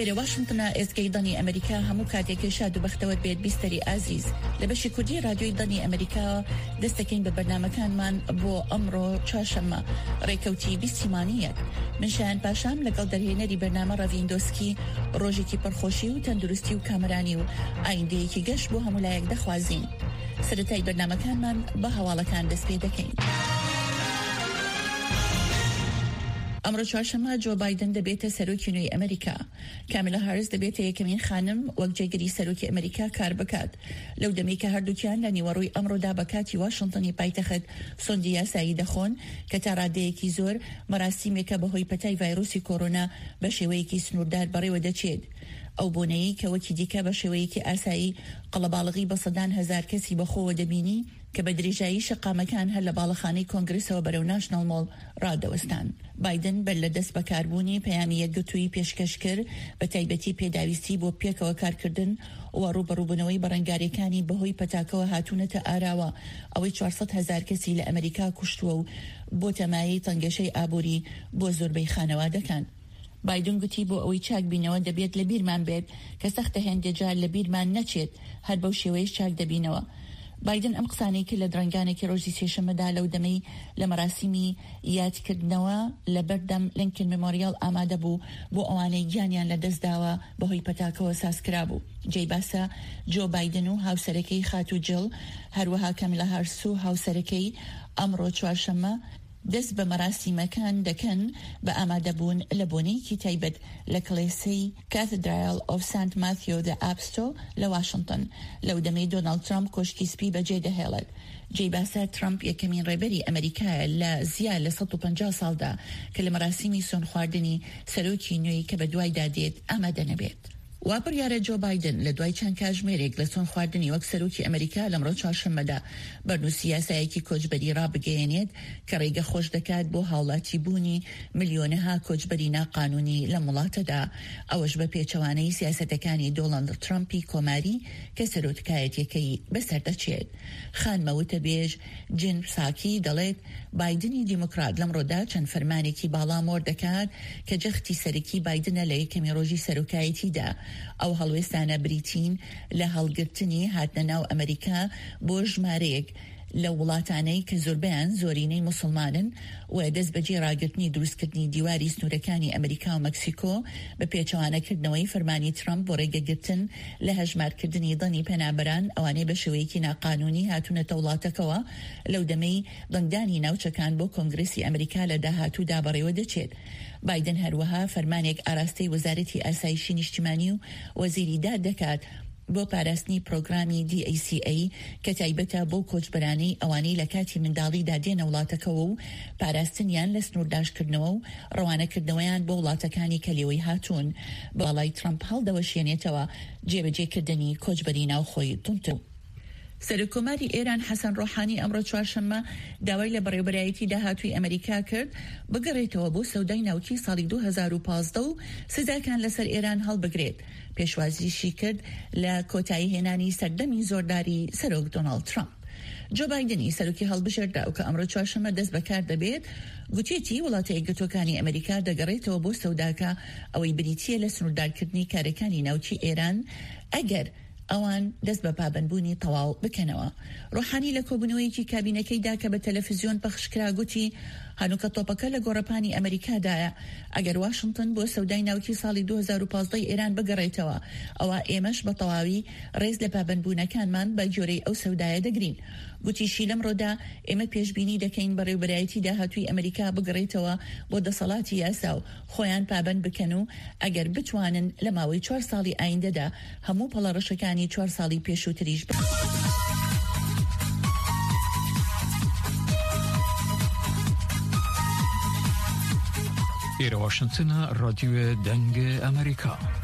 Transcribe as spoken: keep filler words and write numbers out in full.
ئێرە واشنگتنە ئێسکەی دەنی ئەمریکا هەموو کاتێکی شاد و بەختەوە بێت بیستەری ئازیز لە بەشی کوردی رادیۆی دەنی ئەمریکا دەستەکەین بە بەرنامەکانمان بۆ ئەمڕۆ چوارشەممە ڕێکەوتی بیستیمانیەک من شایان پاشام لەگەڵ دەرهێنەری بەرنامە ڕەڤیندۆسکی ڕۆژێکی پڕخۆشی و تەندروستی و کامەرانی و ئایندەیەکی گەشت بۆ هەمولایەک دەخوازین. سەرەتای بەرنامەکانمان بە هەواڵەکان دەست پێ دەکەین. ئەمڕۆ چوارشەممە جۆ بایدن دەبێتە سەرۆکی نوێی ئەمریکا. کامیلا هاریس دەبێتە یەکەمین خانم وەک جێگیری سەرۆکی ئەمریکا کار بکات لەو دەمەی کە هەردووکیان لە نیوەڕۆی ئەمڕۆدا بە کاتی واشنگتنی پایتەخت سۆندی یاسایی دەخۆن کە تا ڕادەیەکی زۆر مەراسیمێکە بەهۆی پەتای ڤایرۆسی کۆڕۆنا بە شێوەیەکی سنووردار بەڕێوە دەچێت. ئەو بۆنەیە کە وەکی دیکە بە شێوەیەکی ئاسایی قەڵەباڵغی بە سەدان هەزار کەسی بەخۆوە دەبینی کە بە درێژایی شەقامەکان هەر لە باڵەخانەی کۆنگرسەوە بەرەو ناشنال مۆڵ ڕادەوەستان. بایدن بەر لە دەست بەکاربوونی پەیامی یەکگرتووی پێشکەش کرد بە تایبەتی پێداویستی بۆ پێکەوە کارکردن و ڕوبەڕووبوونەوەی بەڕەنگاریەکانی بەهۆی پەتاکەوە هاتوونەتە ئاراوە ئەوەی چوارسەد هەزار کەسی لە ئەمریکا کوشتووە و بۆ تەمایی تەنگەشەی ئابووری بۆ زۆربەی خانەوادەکان. بایدن گوتی بۆ ئەوەی چاک بینەوە دەبێت لە بیرمان بێت کە سەختە هێندێک جار لە بیرمان نەچێت هەر بەو شێوەیەش چاک دەبینەوە. بایدن ئەم قسانێکی لە درەنگانێکی ڕۆژی سێشەممەدا لەو دەمەی لە مەراسیمی یادکردنەوە لە بەردەم لینکن ممۆریال ئامادە بوو بۆ ئەوانەی گیانیان لە دەستداوە بەهۆی پەتاکەوە سازکرا بوو. جێی باسە جۆ بایدن و هاوسەرەکەی خاتو جڵ هەروەها کامیلا هاریس و هاوسەرەکەی ئەمڕۆ چوارشەممە دەست بە مەراسیمەکان دەکەن بە ئامادەبوون لە بۆنەیەکی تایبەت لە کڵێسەی کاتدرایل ئۆف سانت ماتیۆ دە ئاپستۆ لە واشنگتن لەو دەمەی دۆناڵد ترامپ کۆشکی سپی بەجێ دەهێڵێت. جێی باسە ترامپ یەکەمین ڕێبەری ئەمریکایە لە زیاد لە سەد و پەنجا ساڵدا کە لە مەراسیمی سۆن خواردنی سەرۆکی نوێی کە بە دوایدا دێت ئامادە نەبێت. واپڕیارە جۆ بایدن لە دوای چەند کاتژمێرێک لە چۆن خواردنی وەک سەرۆکی ئەمریکا لەمڕۆ چوارشەممەدا بەرنووسی یاسایەکی کۆچبەری ڕابگەیەنێت کە ڕێگە خۆش دەکات بۆ هاوڵاتی بوونی ملیۆنەها کۆچبەری ناقانونی لە وڵاتەدا ئەوەش بە پێچەوانەی سیاسەتەکانی دۆناڵد ترامپی کۆماری کە سەرۆتکایەتیەکەی بەسەردەچێت. خانمەوتە بێژ جین ساکی دەڵێت بایدنی دیموکرات لەمڕۆدا چەند فەرمانێکی باڵامۆر دەکات کە جەختی سەرەکی بایدنە لە یەکەمی ڕۆژی سەرۆکایەتیدا. ئەو هەڵوێستانە بریتین لە هەڵگرتنی هاتنە ناو ئەمریکا بۆ ژمارەیەک لە وڵاتانەی کە زۆربیان زۆرینەی موسڵمانن و دەست بەجێ ڕاگرتنی دروستکردنی دیواری سنوورەکانی ئەمریکا و مەکسیکۆ بە پێچەوانەکردنەوەی فەرمانی ترامپ بۆ ڕێگەگرتن لە هەژمارکردنی دەنی پەنابەران ئەوانەی بە شێوەیەکی ناقانونی هاتوونەتە وڵاتەکەوە لەو دەمەی دەنگدانی ناوچەکان بۆ کۆنگرسی ئەمریکا لە داهاتوودا بەڕێوە دەچێت. بایدن هەروەها فەرمانێک ئاراستەی وەزارەتی ئاسایشی نیشتیمانی و وەزیری داد دەکات بۆ پاراستنی پرۆگرامی دی ئەی سی ئەی کە تایبەتە بۆ کۆچبەرانی ئەوانەی لە کاتی منداڵیدا دێنە وڵاتەکەەوە و پاراستنیان لە سنوورداشکردنەوە و ڕەوانەکردنەوەیان بۆ وڵاتەکانی کە لێوەی هاتوون. باڵای ترامپ هەڵدەوەشێنێتەوە جێبەجێکردنی کۆچبەری ناوخۆی تونتر. سەرۆکۆماری ئێران حەسەن ڕۆحانی ئەمڕۆ چوارشەممە داوای لە بەڕێوەبەرایەتی داهاتووی ئەمریکا کرد بگەڕێتەوە بۆ سەودای ناوکی ساڵی دوو هەزار و پانزدە و سزاکان لەسەر ئێران هەڵبگرێت. پێشوازیشی کرد لە کۆتایی هێنانی سەردەمی زۆرداری سەرۆک دۆناڵد ترامپ. جۆ بایدنی سەرۆکی هەڵبژێردا و کە ئەمڕۆ چوارشەممە دەست بەکار دەبێت گوتێتی وڵاتە یەکگرتووەکانی ئەمریکا دەگەڕێتەوە بۆ سەوداکە ئەوەی بریتیە لە سنووردارکردنی کارەکانی ناوکی ئێران ئەگەر ئەوان دەست بە پابندبوونی تەواو بکەنەوە. ڕۆحانی لە کۆبوونەوەیەکی کابینەکەیدا کە بە تەلەڤیزیۆن پەخشکرا گوتی هەنووکە تۆپەکە لە گۆڕەپانی ئەمریکادایە ئەگەر واشنگتن بۆ سەودای ناوکی ساڵی دوو هەزار و پانزدە ئێران بگەڕێتەوە ئەوە ئێمەش بە تەواوی ڕێز لە پابندبوونەکانمان بە جۆرەی ئەو سەودایە دەگرین. گوتیشی لەمڕۆدا ئێمە پێشبینی دەکەین بەڕێوەبەرایەتی داهاتووی ئەمریکا بگەڕێتەوە بۆ دەسەڵاتی یاسا و خۆیان پابند بکەن و ئەگەر بتوانن لە ماوەی چوار ساڵی ئایندەدا هەموو پەڵەڕەشەکانی چوار ساڵی پێشووتریش بن. ئێرە واشنگتنە ڕادیۆ دەنگ ئەمریکا.